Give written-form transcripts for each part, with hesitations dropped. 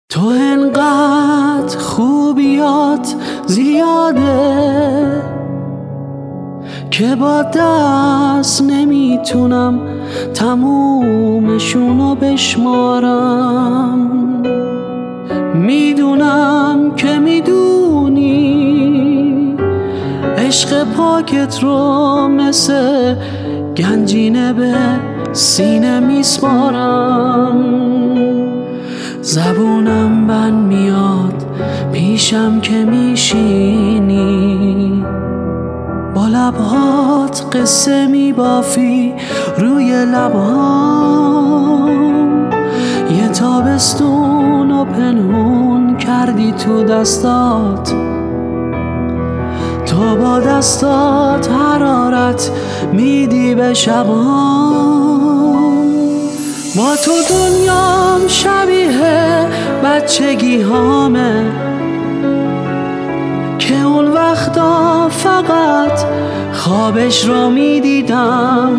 تو انقدر خوبیات زیاده که با دست نمیتونم تمومشونو بشمارم. میدونم که میدونی عشق پاکت رو مثل گنجینه به سینه میسپارم. زبونم بند میاد پیشم که میشینی، با لبهات قصه میبافی روی لبهام. یه تابستون و پنهون کردی تو دستات، تو با دستات حرارت میدی به شبام. با تو دنیام شبیه بچگی هامه که اون وقتا فقط خوابش رو میدیدم.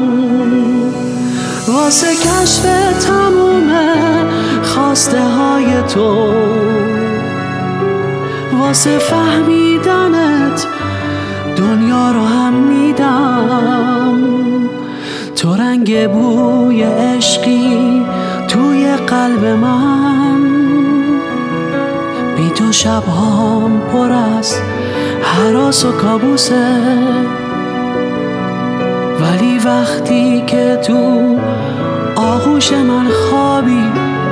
واسه کشف تموم خواسته های تو، واسه فهمیدنت دنیا رو هم میدم. تو رنگ بوی عشقی توی قلب من، بی تو شبهام پر از هراس و کابوسه. ولی وقتی که تو آغوش من خوابی،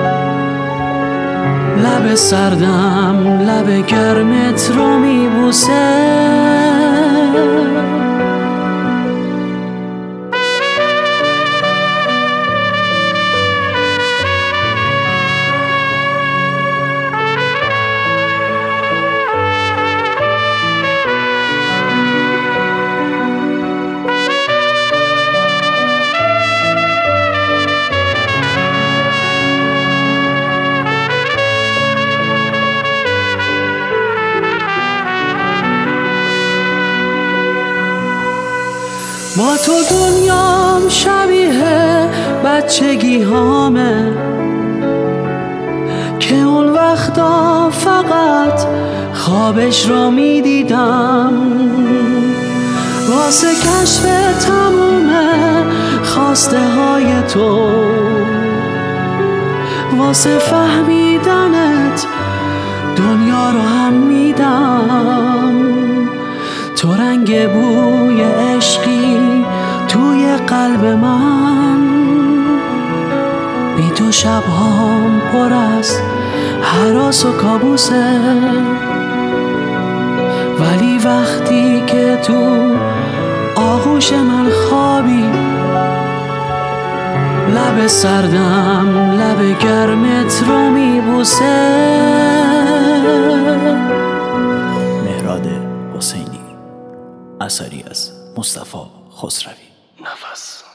لب سردم لب گرمت رو میبوسه. با تو دنیام شبیه بچگی هامه که اون وقتا فقط خوابش رو میدیدم. واسه کشف تموم خواسته های تو، واسه فهمیدنت دنیا رو هم میدم. تو رنگ بوی عشقی توی قلب من، بی تو شبهام پر از هراس و کابوسه. ولی وقتی که تو آغوش من خوابی، لب سردم لب گرمت رو میبوسه. مهراد حسینی، اثری از مصطفی خسروی. نفس